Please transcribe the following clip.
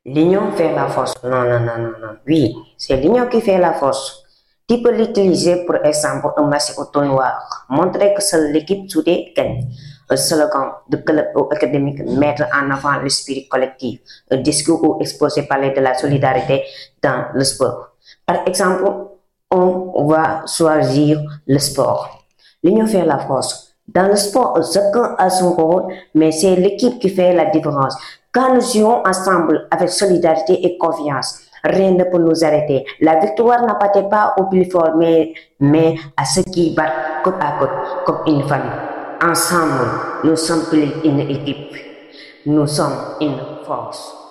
L'union fait la force. Non, non, non, non, non. Oui, c'est l'union qui fait la force. Tu peux l'utiliser pour exemple un match au noir. Montrer que seule l'équipe soudée gagne. Un slogan de club ou académique, mettre en avant l'esprit collectif. Un discours ou exposer parler de la solidarité dans le sport. Par exemple, on va choisir le sport. L'union fait la force. Dans le sport, chacun a son rôle, mais c'est l'équipe qui fait la différence. Quand nous jouons ensemble avec solidarité et confiance, rien ne peut nous arrêter. La victoire n'appartient pas au plus fort, mais à ceux qui battent côte à côte, comme une famille. Ensemble, nous sommes plus une équipe. Nous sommes une force.